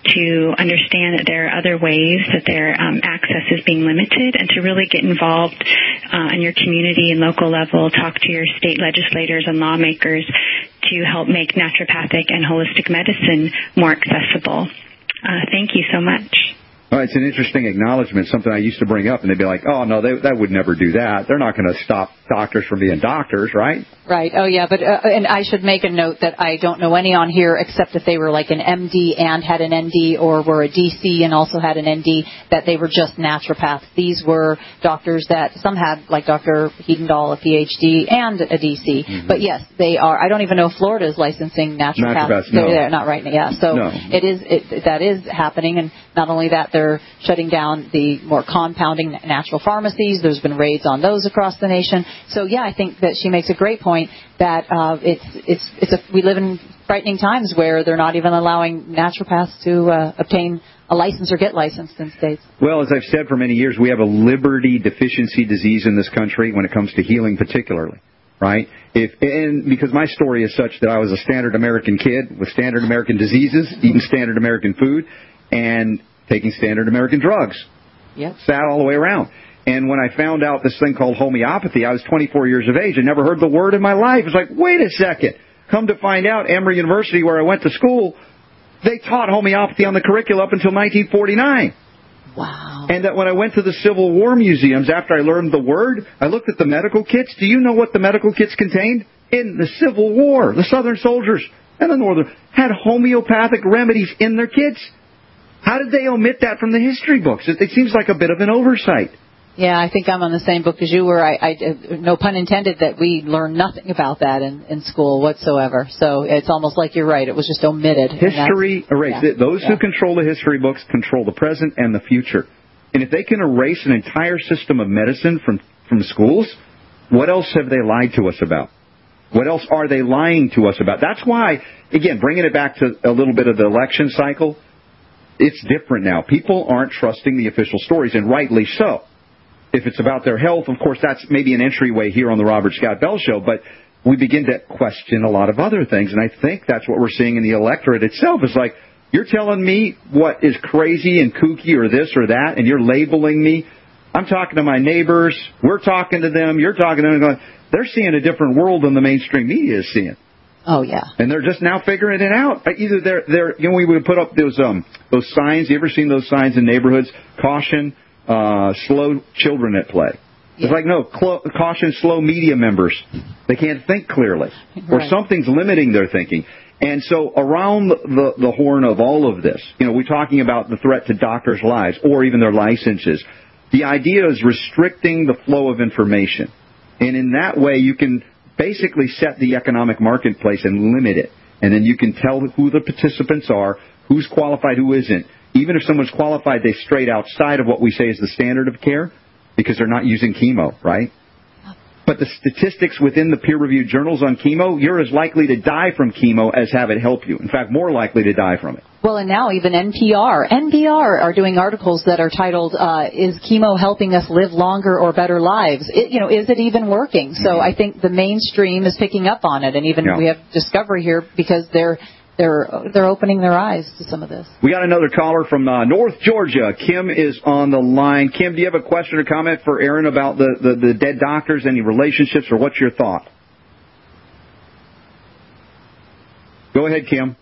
to understand that there are other ways that their um, access is being limited, and to really get involved uh, in your community and local level. Talk to your state legislators and lawmakers to help make naturopathic and holistic medicine more accessible. Uh, thank you so much. Well, it's an interesting acknowledgement, something I used to bring up, and they'd be like, oh, no, they, that would never do that. They're not going to stop doctors from being doctors, right? Right. Oh, yeah. But uh, and I should make a note that I don't know any on here except if they were like an M D and had an N D, or were a D C and also had an N D, that they were just naturopaths. These were doctors that some had, like Doctor Hedendahl, a P H D, and a D C. Mm-hmm. But, yes, they are. I don't even know if Florida is licensing naturopaths. Naturopaths, no. They're not right now. Yeah. So no. it is. It, that is happening. And not only that, they're shutting down the more compounding natural pharmacies. There's been raids on those across the nation. So, yeah, I think that she makes a great point that uh, it's it's it's a, we live in frightening times where they're not even allowing naturopaths to uh, obtain a license or get licensed in states. Well, as I've said for many years, we have a liberty deficiency disease in this country when it comes to healing particularly, right? If and because my story is such that I was a standard American kid with standard American diseases, eating standard American food, and taking standard American drugs. Yep. Sat all the way around. And when I found out this thing called homeopathy, I was twenty-four years of age. I never heard the word in my life. It's like, wait a second. Come to find out, Emory University, where I went to school, they taught homeopathy on the curricula up until nineteen forty-nine. Wow. And that when I went to the Civil War museums after I learned the word, I looked at the medical kits. Do you know what the medical kits contained? In the Civil War, the Southern soldiers and the Northern had homeopathic remedies in their kits. How did they omit that from the history books? It, it seems like a bit of an oversight. Yeah, I think I'm on the same book as you were. I, I, no pun intended that we learned nothing about that in, in school whatsoever. So it's almost like you're right. It was just omitted. History erased. Yeah. Those yeah. who control the history books control the present and the future. And if they can erase an entire system of medicine from, from schools, what else have they lied to us about? What else are they lying to us about? That's why, again, bringing it back to a little bit of the election cycle, it's different now. People aren't trusting the official stories, and rightly so. If it's about their health, of course, that's maybe an entryway here on the Robert Scott Bell Show, but we begin to question a lot of other things, and I think that's what we're seeing in the electorate itself. It's like, you're telling me what is crazy and kooky or this or that, and you're labeling me. I'm talking to my neighbors. We're talking to them. You're talking to them. Going, they're seeing a different world than the mainstream media is seeing. Oh, yeah. And they're just now figuring it out. Either they're, they're you know, we would put up those um those signs. You ever seen those signs in neighborhoods? Caution, uh, slow children at play. Yeah. It's like, no, clo- caution, slow media members. They can't think clearly. Right. Or something's limiting their thinking. And so around the, the horn of all of this, you know, we're talking about the threat to doctors' lives or even their licenses. The idea is restricting the flow of information. And in that way, you can basically set the economic marketplace and limit it. And then you can tell who the participants are, who's qualified, who isn't. Even if someone's qualified, they strayed outside of what we say is the standard of care because they're not using chemo, right? But the statistics within the peer-reviewed journals on chemo, you're as likely to die from chemo as have it help you. In fact, more likely to die from it. Well, and now even N P R. N P R are doing articles that are titled, uh, is chemo helping us live longer or better lives? It, you know, is it even working? So mm-hmm. I think the mainstream is picking up on it. And even yeah. we have Discovery here because they're they're they're opening their eyes to some of this. We got another caller from uh, North Georgia. Kim is on the line. Kim, do you have a question or comment for Aaron about the, the, the dead doctors, any relationships, or what's your thought? Go ahead, Kim.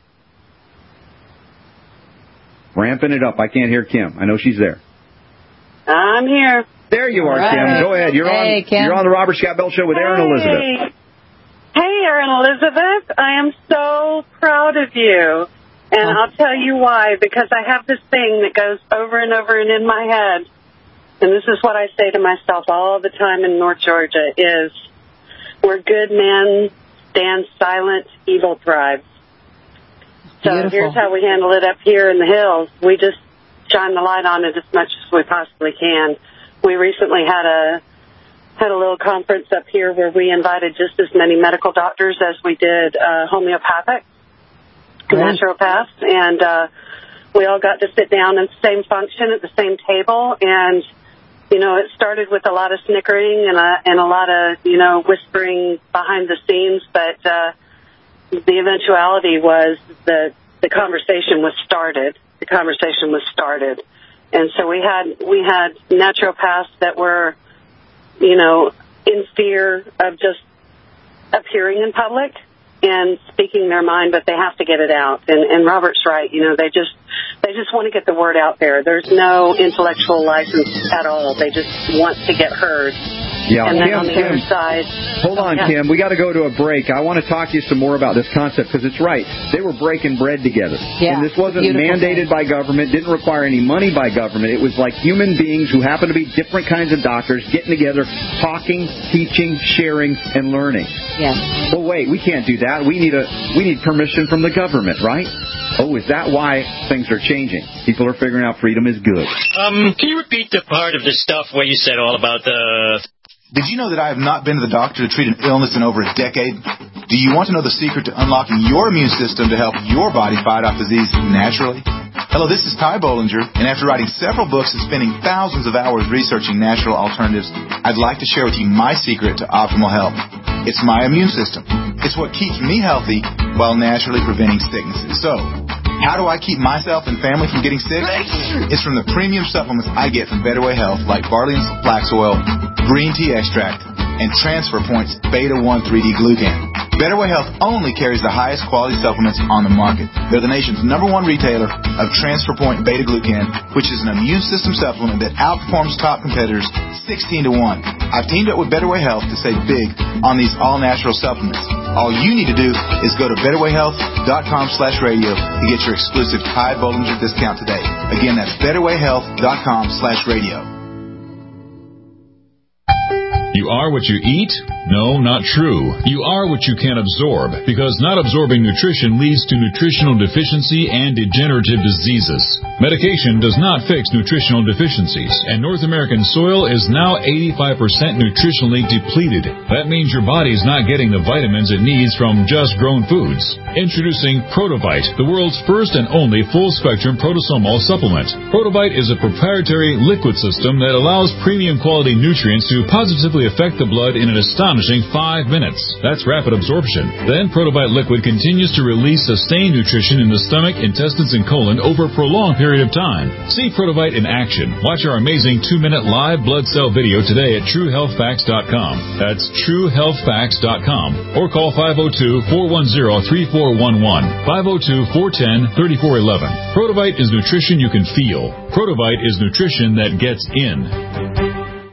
Ramping it up. I can't hear Kim. I know she's there. I'm here. There you are, right. Kim. Go ahead. You're hey, on. Kim. You're on the Robert Scott Bell Show with hey. Aaron Elizabeth. Hey, Aaron Elizabeth. I am so proud of you. And oh. I'll tell you why. Because I have this thing that goes over and over and in my head. And this is what I say to myself all the time in North Georgia is, where good men stand silent, evil thrives. So Beautiful. Here's how we handle it up here in the hills. We just shine the light on it as much as we possibly can. We recently had a had a little conference up here where we invited just as many medical doctors as we did uh, homeopathic Great. naturopaths, and uh, we all got to sit down in the same function at the same table. And you know, it started with a lot of snickering and a and a lot of you know whispering behind the scenes, but uh, the eventuality was that the conversation was started. The conversation was started, and so we had we had naturopaths that were, you know, in fear of just appearing in public and speaking their mind, but they have to get it out. And, and Robert's right. You know, they just they just want to get the word out there. There's no intellectual license at all. They just want to get heard. Yeah, and then Kim, on the Kim, other side. Hold on, yeah. Kim. We got to go to a break. I want to talk to you some more about this concept because it's right. They were breaking bread together. Yeah, and this wasn't beautiful mandated thing. by government, didn't require any money by government. It was like human beings who happen to be different kinds of doctors getting together, talking, teaching, sharing, and learning. Yes. Well, wait, we can't do that. We need a we need permission from the government, right? Oh, is that why things are changing? People are figuring out freedom is good. Um, can you repeat the part of the stuff where you said all about the... Did you know that I have not been to the doctor to treat an illness in over a decade? Do you want to know the secret to unlocking your immune system to help your body fight off disease naturally? Hello, this is Ty Bollinger, and after writing several books and spending thousands of hours researching natural alternatives, I'd like to share with you my secret to optimal health. It's my immune system. It's what keeps me healthy while naturally preventing sicknesses. So, how do I keep myself and family from getting sick? It's from the premium supplements I get from Better Way Health, like barley and flax oil, green tea extract, and Transfer Point's Beta one three D Glucan. Better Way Health only carries the highest quality supplements on the market. They're the nation's number one retailer of Transfer Point Beta Glucan, which is an immune system supplement that outperforms top competitors sixteen to one. I've teamed up with Better Way Health to save big on these all-natural supplements. All you need to do is go to betterwayhealth.com slash radio to get your exclusive Ty Bollinger discount today. Again, that's betterwayhealth.com slash radio. You are what you eat? No, not true. You are what you can absorb, because not absorbing nutrition leads to nutritional deficiency and degenerative diseases. Medication does not fix nutritional deficiencies, and North American soil is now eighty-five percent nutritionally depleted. That means your body's not getting the vitamins it needs from just grown foods. Introducing Protovite, the world's first and only full-spectrum protosomal supplement. Protovite is a proprietary liquid system that allows premium quality nutrients to positively affect the blood in an astonishing five minutes. That's rapid absorption. Then Protovite liquid continues to release sustained nutrition in the stomach, intestines, and colon over a prolonged period of time. See Protovite in action. Watch our amazing two-minute live blood cell video today at true health facts dot com. That's true health facts dot com. Or call five oh two, four one zero, three four one one, five oh two, four one zero, three four one one. Protovite is nutrition you can feel. Protovite is nutrition that gets in.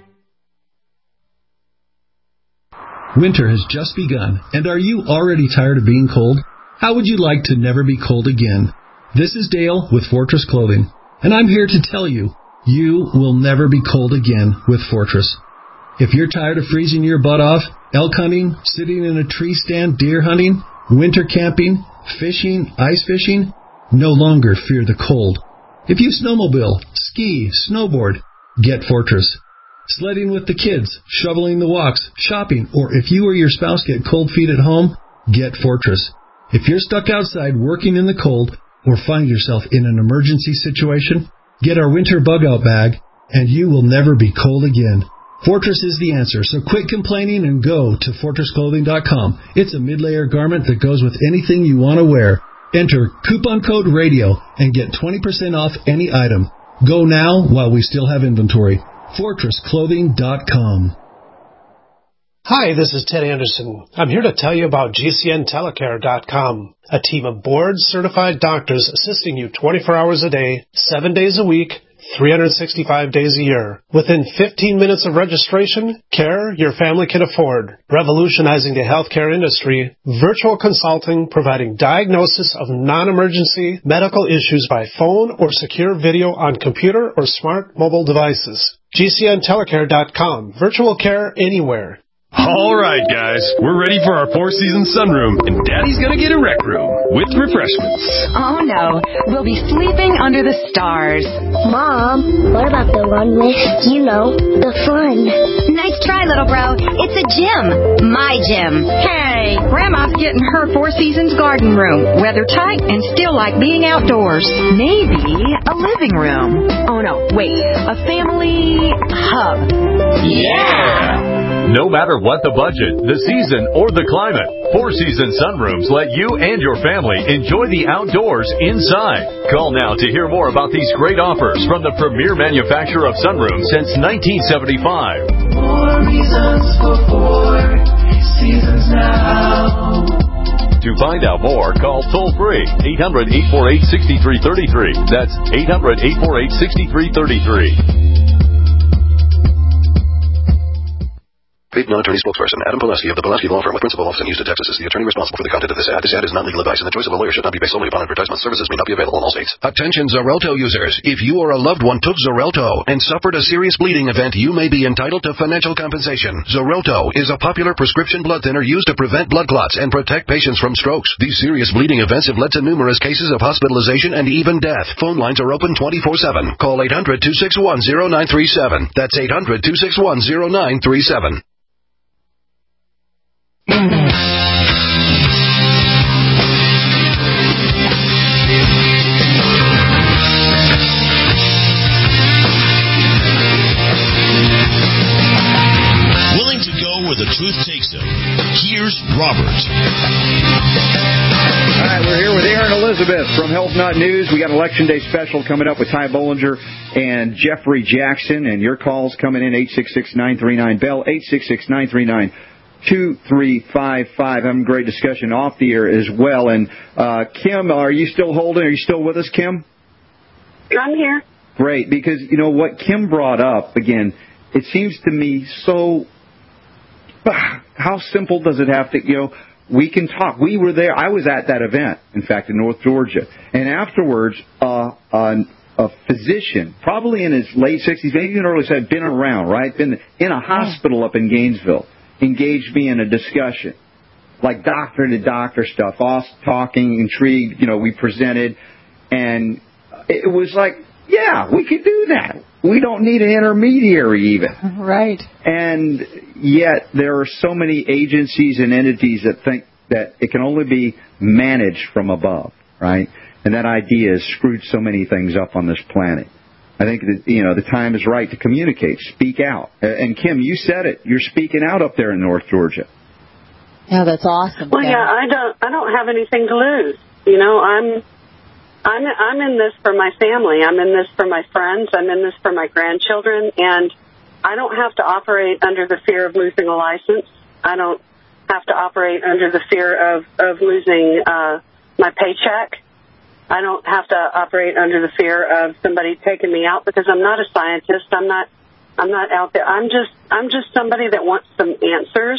Winter has just begun, and are you already tired of being cold? How would you like to never be cold again? This is Dale with Fortress Clothing, and I'm here to tell you, you will never be cold again with Fortress. If you're tired of freezing your butt off, elk hunting, sitting in a tree stand, deer hunting, winter camping, fishing, ice fishing, no longer fear the cold. If you snowmobile, ski, snowboard, get Fortress. Sledding with the kids, shoveling the walks, shopping, or if you or your spouse get cold feet at home, get Fortress. If you're stuck outside working in the cold or find yourself in an emergency situation, get our winter bug-out bag, and you will never be cold again. Fortress is the answer, so quit complaining and go to fortress clothing dot com. It's a mid-layer garment that goes with anything you want to wear. Enter coupon code RADIO and get twenty percent off any item. Go now while we still have inventory. fortress clothing dot com. Hi, this is Ted Anderson. I'm here to tell you about G C N telecare dot com, a team of board-certified doctors assisting you twenty-four hours a day, seven days a week, three hundred sixty-five days a year. Within fifteen minutes of registration, care your family can afford. Revolutionizing the healthcare industry, virtual consulting providing diagnosis of non-emergency medical issues by phone or secure video on computer or smart mobile devices. G C N telecare dot com. Virtual care anywhere. All right, guys, we're ready for our Four Seasons sunroom, and Daddy's gonna get a rec room with refreshments. Oh, no. We'll be sleeping under the stars. Mom, what about the one with, you know, the fun? Nice try, little bro. It's a gym. My gym. Hey, Grandma's getting her Four Seasons garden room. Weather tight and still like being outdoors. Maybe a living room. Oh, no, wait. A family hub. Yeah! No matter what the budget, the season, or the climate, Four Seasons Sunrooms let you and your family enjoy the outdoors inside. Call now to hear more about these great offers from the premier manufacturer of sunrooms since nineteen seventy-five. More reasons for Four Seasons now. To find out more, call toll-free eight hundred, eight four eight, six three three three. That's eight hundred, eight four eight, six three three three. Paid non-attorney spokesperson Adam Pileski of the Pileski Law Firm with principal office in Houston, Texas is the attorney responsible for the content of this ad. This ad is not legal advice, and the choice of a lawyer should not be based solely upon advertisement. Services may not be available in all states. Attention Xarelto users. If you or a loved one took Xarelto and suffered a serious bleeding event, you may be entitled to financial compensation. Xarelto is a popular prescription blood thinner used to prevent blood clots and protect patients from strokes. These serious bleeding events have led to numerous cases of hospitalization and even death. Phone lines are open twenty-four seven. Call eight hundred, two six one, zero nine three seven. That's eight hundred, two six one, zero nine three seven. Willing to go where the truth takes him. Here's Robert. All right, we're here with Aaron Elizabeth from Health Nut News. We got Election Day special coming up with Ty Bollinger and Jeffrey Jackson, and your calls coming in eight six six, nine three nine, B E L L, eight six six, nine three nine, two three five five. Having a great discussion off the air as well. And uh, Kim, are you still holding? Are you still with us, Kim? I'm here. Great, because, you know, what Kim brought up, again, it seems to me so, how simple does it have to, you know, we can talk. We were there. I was at that event, in fact, in North Georgia. And afterwards, uh, a, a physician, probably in his late sixties, maybe even early seventies, been around, right? Been in a hospital up in Gainesville, engaged me in a discussion, like doctor to doctor stuff, us talking, intrigued, you know, we presented. And it was like, yeah, we could do that. We don't need an intermediary even. Right. And yet there are so many agencies and entities that think that it can only be managed from above, right? And that idea has screwed so many things up on this planet. I think that, you know, the time is right to communicate, speak out. And Kim, you said it. You're speaking out up there in North Georgia. Yeah, that's awesome. Well, yeah, I don't, I don't have anything to lose. You know, I'm, I'm, I'm in this for my family. I'm in this for my friends. I'm in this for my grandchildren, and I don't have to operate under the fear of losing a license. I don't have to operate under the fear of, of losing uh, my paycheck. I don't have to operate under the fear of somebody taking me out, because I'm not a scientist. I'm not, I'm not out there. I'm just, I'm just somebody that wants some answers.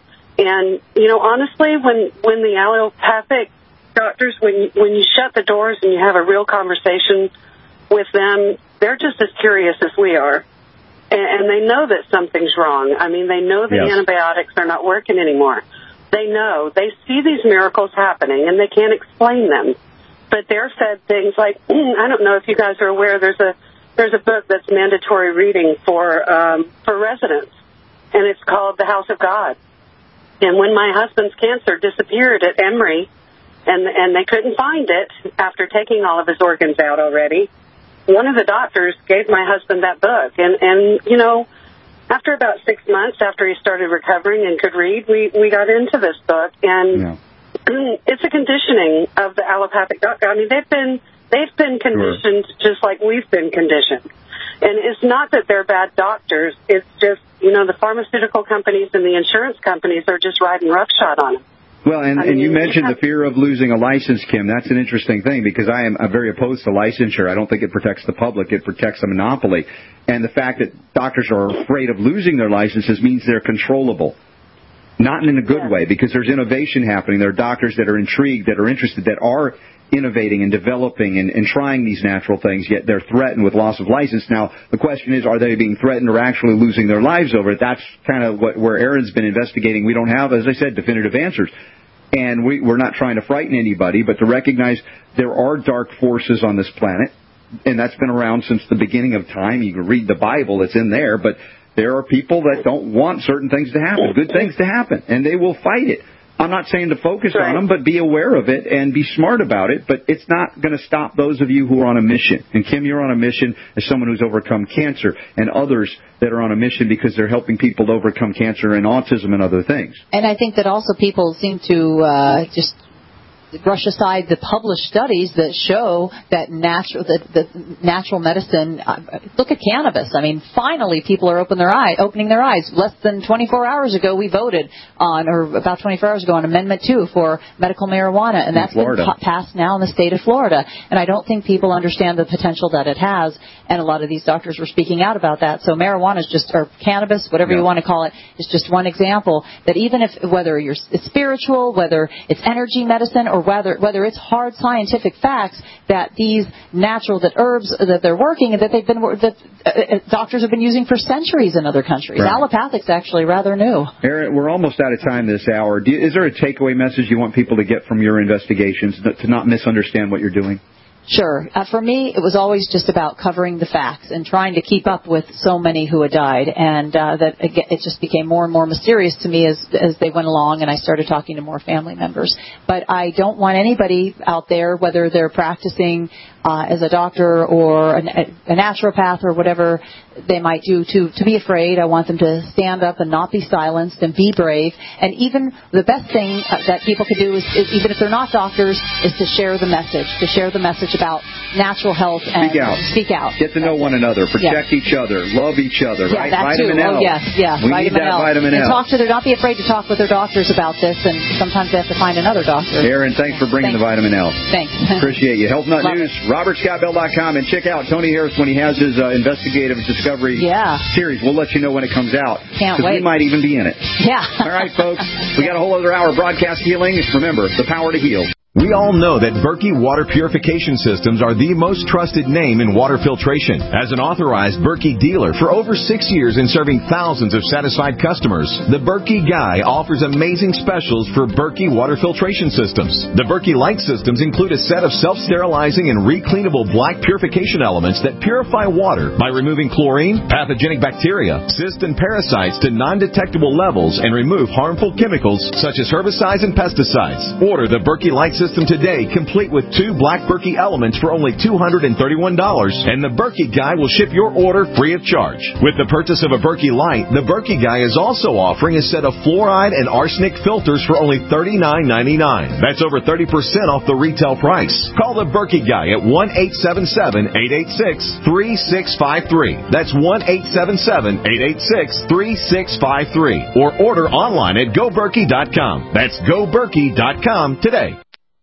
And, you know, honestly, when, when the allopathic doctors, when you, when you shut the doors and you have a real conversation with them, they're just as curious as we are. And, and they know that something's wrong. I mean, they know the Yes. antibiotics are not working anymore. They know. They see these miracles happening, and they can't explain them. But they're fed things like, I don't know if you guys are aware, there's a there's a book that's mandatory reading for um, for residents, and it's called The House of God. And when my husband's cancer disappeared at Emory, and and they couldn't find it after taking all of his organs out already, one of the doctors gave my husband that book. And, and you know, after about six months after he started recovering and could read, we, we got into this book. And yeah. It's a conditioning of the allopathic doctor. I mean, they've been they've been conditioned sure. just like we've been conditioned. And it's not that they're bad doctors. It's just, you know, the pharmaceutical companies and the insurance companies are just riding roughshod on them. Well, and, I mean, and you mentioned yeah. the fear of losing a license, Kim. That's an interesting thing, because I am I'm very opposed to licensure. I don't think it protects the public. It protects a monopoly. And the fact that doctors are afraid of losing their licenses means they're controllable. Not in a good yeah. way, because there's innovation happening. There are doctors that are intrigued, that are interested, that are innovating and developing and, and trying these natural things, yet they're threatened with loss of license. Now, the question is, are they being threatened or actually losing their lives over it? That's kind of what where Aaron's been investigating. We don't have, as I said, definitive answers. And we, we're not trying to frighten anybody, but to recognize there are dark forces on this planet, and that's been around since the beginning of time. You can read the Bible, it's in there, but there are people that don't want certain things to happen, good things to happen, and they will fight it. I'm not saying to focus on them, but be aware of it and be smart about it. But it's not going to stop those of you who are on a mission. And, Kim, you're on a mission as someone who's overcome cancer, and others that are on a mission because they're helping people to overcome cancer and autism and other things. And I think that also people seem to uh, just brush aside the published studies that show that natural that, that natural medicine. Uh, look at cannabis. I mean, finally, people are open their eye, opening their eyes. Less than twenty-four hours ago, we voted on, or about twenty-four hours ago, on Amendment two for medical marijuana, and that's been pa- passed now in the state of Florida. And I don't think people understand the potential that it has. And a lot of these doctors were speaking out about that. So marijuana is just, or cannabis, whatever yeah. you want to call it, is just one example that even if whether you're it's spiritual, whether it's energy medicine, or whether whether it's hard scientific facts that these natural that herbs that they're working and that they've been that uh, doctors have been using for centuries in other countries. Right. Allopathic's actually rather new. Aaron, we're almost out of time this hour. Do you, is there a takeaway message you want people to get from your investigations to not misunderstand what you're doing? Sure. Uh, for me, it was always just about covering the facts and trying to keep up with so many who had died, and uh, that it just became more and more mysterious to me as as they went along, and I started talking to more family members. But I don't want anybody out there, whether they're practicing uh, as a doctor or a, a naturopath or whatever they might do, to, to be afraid. I want them to stand up and not be silenced and be brave. And even the best thing uh, that people can do is, is, even if they're not doctors, is to share the message, to share the message about natural health and speak out. Speak out. Get to know one another, protect yeah. each other, love each other, yeah, right? That vitamin too. L. Oh, yes, yeah. We vitamin need that L. vitamin and L. Talk to their, not be afraid to talk with their doctors about this, and sometimes they have to find another doctor. Aaron, thanks for bringing thanks. the vitamin L. Thanks. Appreciate you. Health Nut Love News, it. Robert Scott Bell dot com, and check out Tony Harris when he has his uh, investigative discovery yeah. series. We'll let you know when it comes out. Can't wait. We might even be in it. Yeah. All right, folks. We got a whole other hour of broadcast healing. Remember, the power to heal. We all know that Berkey Water Purification Systems are the most trusted name in water filtration. As an authorized Berkey dealer for over six years and serving thousands of satisfied customers, the Berkey Guy offers amazing specials for Berkey Water Filtration Systems. The Berkey Light Systems include a set of self-sterilizing and recleanable black purification elements that purify water by removing chlorine, pathogenic bacteria, cysts, and parasites to non-detectable levels and remove harmful chemicals such as herbicides and pesticides. Order the Berkey Light System System today, complete with two black Berkey elements for only two hundred thirty-one dollars, and the Berkey Guy will ship your order free of charge. With the purchase of a Berkey Light, the Berkey Guy is also offering a set of fluoride and arsenic filters for only thirty-nine ninety-nine. That's over thirty percent off the retail price. Call the Berkey Guy at one eight seven seven, eight eight six, three six five three. That's one eight seven seven, eight eight six, three six five three. Or order online at go berkey dot com. That's go berkey dot com today.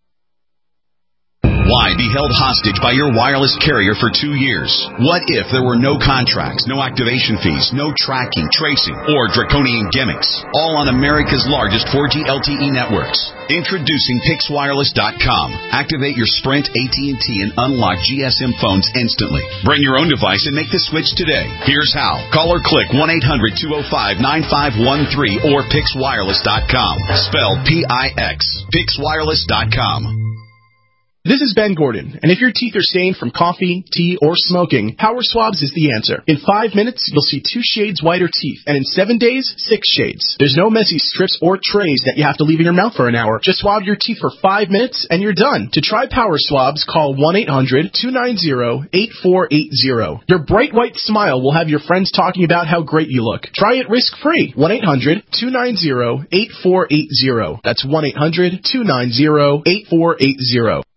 Why be held hostage by your wireless carrier for two years? What if there were no contracts, no activation fees, no tracking, tracing, or draconian gimmicks? All on America's largest four G L T E networks. Introducing Pix Wireless dot com. Activate your Sprint, A T and T, and unlock G S M phones instantly. Bring your own device and make the switch today. Here's how. Call or click one eight hundred, two oh five, nine five one three or Pix Wireless dot com. Spelled P I X. Pix Wireless dot com. This is Ben Gordon, and if your teeth are stained from coffee, tea, or smoking, Power Swabs is the answer. In five minutes, you'll see two shades whiter teeth, and in seven days, six shades. There's no messy strips or trays that you have to leave in your mouth for an hour. Just swab your teeth for five minutes, and you're done. To try Power Swabs, call one eight hundred, two nine zero, eight four eight zero. Your bright white smile will have your friends talking about how great you look. Try it risk-free. one eight hundred, two nine zero, eight four eight zero. That's one eight hundred, two nine zero, eight four eight zero.